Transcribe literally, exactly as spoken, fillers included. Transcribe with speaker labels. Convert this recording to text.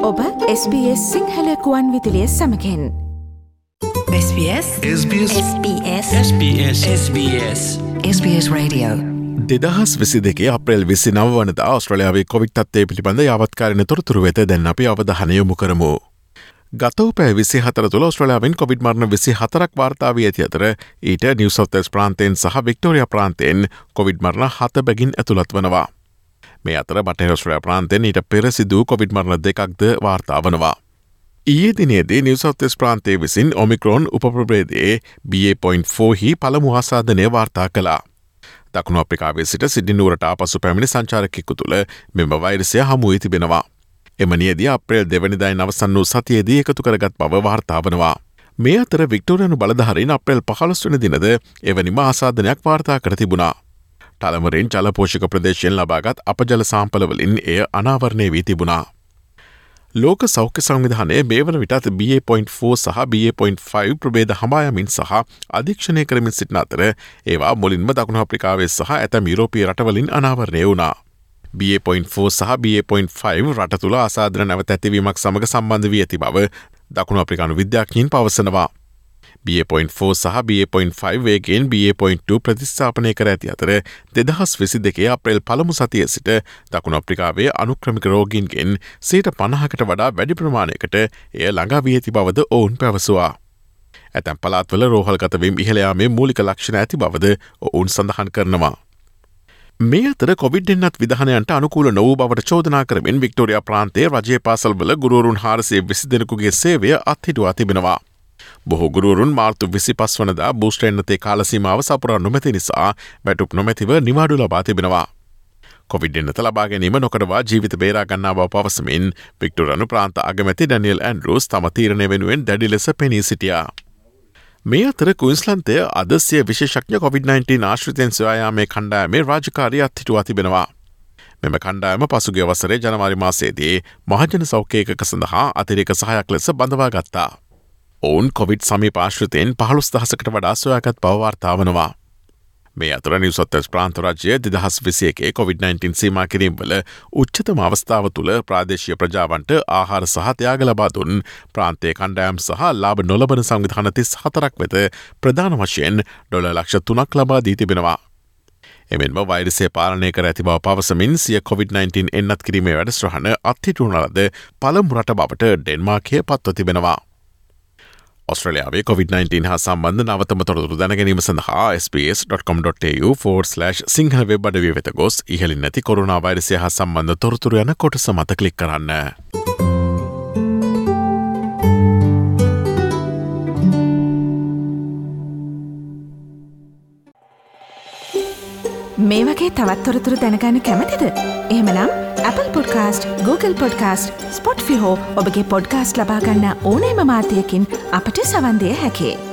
Speaker 1: ඔබ S B S Sinhala කුවන් විදුලිය සමගින්
Speaker 2: S B S
Speaker 3: S B S
Speaker 2: S B S
Speaker 3: S B S S B S
Speaker 2: S B S Radio
Speaker 4: දෙදහස් විසි දෙකේ අප්‍රේල් විසිනව වනදා ඕස්ට්‍රේලියාවේ Covid තත්ත්වය පිළිබඳ යාවත්කාරණ තොරතුරු වෙත දැන් අපි අවධානය යොමු කරමු. ගත වූ පැය විසිහතර තුළ ඕස්ට්‍රේලියාවෙන් කොවිඩ් මරණ විසිහතරක් වාර්තා වී ඇති අතර ඊට නිව් සවුත් වෙල්ස් ප්‍රාන්තයෙන් සහ වික්ටෝරියා ප්‍රාන්තයෙන් කොවිඩ් මරණ හත බැගින් ඇතුළත් වනවා. මේ අතර බටහිර ඕස්ට්‍රේලියා ප්‍රාන්තයෙන් ඊට පෙර සිදු කොවිඩ් මරණ දෙකක්ද වාර්තා වනවා. ඊයේ දිනේදී නිව් සවුත් වෙල්ස් ප්‍රාන්තයේ විසින් ඔමික්‍රෝන් උපප්‍රභේදයේ B A point four හි පළමු ආසාදනය වාර්තා කළා. දකුණු අප්‍රිකාවේ සිට සිඩ්නි නුවරට ආපසු පැමිණි සංචාරකයෙකු තුළ මෙම වෛරසය හමු වී තිබෙනවා. එම නියදිය අප්‍රේල් දෙවැනිදායින් අවසන් වූ සතියේදී එකතු කරගත් බව වාර්තා වනවා. මේ අතර වික්ටෝරියානු බලධාරීන් අප්‍රේල් පහළොස් වෙනි දිනද එවැනිම ආසාදනයක් වාර්තා කර තිබුණා. ටලමරින් ජලපෝෂක ප්‍රදේශයෙන් ලබාගත් අපජල සාම්පලවලින් එය අනාවරණය වී තිබුණා. ලෝක සෞඛ්‍ය සංවිධානය මේ වන විටත් B A point four සහ B A point five ප්‍රභේද හඹායමින් සහ අධීක්ෂණය කරමින් සිටින අතර ඒවා මුලින්ම දකුණු අප්‍රිකාවේ සහ ඇතැම් යුරෝපීය රටවලින් අනාවරණය වුණා. B A point four සහ B A point five රට තුළ අසාධාරණ නැවත ඇතිවීමක් සමග සම්බන්ධ වී ඇති බව දකුණු අප්‍රිකානු විද්‍යාඥයින් පවසනවා. B A point four සහ B A point five වේගෙන් B A point two ප්‍රතිස්ථාපනය කර ඇති අතර දෙදහස් විසි දෙකේ අප්‍රේල් පළමු සතිය සිට දකුණු අප්‍රිකාවේ අනුක්‍රමික රෝගීන්ගෙන් සියයට පනහකට වඩා වැඩි ප්‍රමාණයකට එය ළඟා වී ඇති බවද ඔවුන් පැවසුවා. ඇතැම් පළාත්වල රෝහල්ගත වීම ඉහළ යාමේ මූලික ලක්ෂණ ඇති බවද ඔවුන් සඳහන් කරනවා. මේ අතර කොවිඩ් එන්නත් විධානයන්ට අනුකූල නොවූ බවට චෝදනා කරමින් වික්ටෝරියා ප්‍රාන්තයේ රජයේ පාසල්වල ගුරුවරුන් හාරසිය විසි දෙනෙකුගේ සේවය අත්හිටුවා තිබෙනවා. බොහෝ ගුරුවරුන් මාර්තු විසිපස් වනදා බූස්ටර් එන්නතේ කාලසීමාව සපුරා නොමැති නිසා වැටුප් නොමැතිව නිවාඩු ලබා තිබෙනවා. කොවිඩ් එන්නත ලබා ගැනීම නොකඩවා ජීවිත බේරා ගන්නා බව පවසමින් වික්ටෝරියානු ප්‍රාන්ත අගමැති ඩැනියල් ඇන්ඩ්‍රූස් තම තීරණය වෙනුවෙන් දැඩි ලෙස පෙනී සිටියා. මේ අතර කුයින්ස්ලන්තය අද සිය විශේෂඥ කොවිඩ් nineteen ආශ්‍රිතයන් සොයා යාමේ කණ්ඩායමේ රාජකාරිය අත්හිටුවා තිබෙනවා. මෙම කණ්ඩායම පසුගිය වසරේ ජනවාරි මාසයේදී මහජන සෞඛ්‍ය ඒකක සඳහා අතිරේක සහායක් ලෙස බඳවා ගත්තා. ඔවුන් කොවිඩ් සමීප ආශ්‍රිතයෙන් පහළොස් දහසකට වඩා සොයාගත් බව වාර්තා වනවා. මේ අතර නිව් සවුත් වෙල්ස් ප්‍රාන්ත රජය දෙදහස් විසි එකේ කොවිඩ් nineteen සීමා කිරීම්වල උච්චතම අවස්ථාව තුළ ප්‍රාදේශීය ප්‍රජාවන්ට ආහාර සහ ත්‍යාග ලබා දුන් ප්‍රාන්තයේ කණ්ඩායම් සහ ලාභ නොලබන සංවිධාන තිස් හතරක් වෙත ප්‍රධාන වශයෙන් ඩොලර් ලක්ෂ තුනක් ලබා දී තිබෙනවා. එමෙන්ම වෛරසය පාලනය කර ඇති බව පවසමින් සිය කොවිඩ් nineteen එන්නත් කිරීමේ වැඩසටහන අත්හිටුවන ලද පළමු රට බවට ඩෙන්මාර්කය පත්ව තිබෙනවා. ඔස්ට්‍රේලියාවේ කොවිඩ් nineteen හා සම්බන්ධ නවතම තොරතුරු දැනගැනීම සඳහා S B S dot com dot A U forward slash Sinhala web අඩවිය වෙත ගොස් ඉහළින් නැති කොරෝනා වෛරසය හා සම්බන්ධ තොරතුරු යන කොටස මත ක්ලික් කරන්න.
Speaker 1: මේ වගේ තවත් තොරතුරු දැනගන්න කැමතිද? එහෙමනම් Apple Podcast, Google Podcast, Spotify හෝ ඔබගේ පොඩ්කාස්ට් ලබා ගන්න ඕනෑම මාධ්‍යයකින් අපට සවන් දිය හැකියි.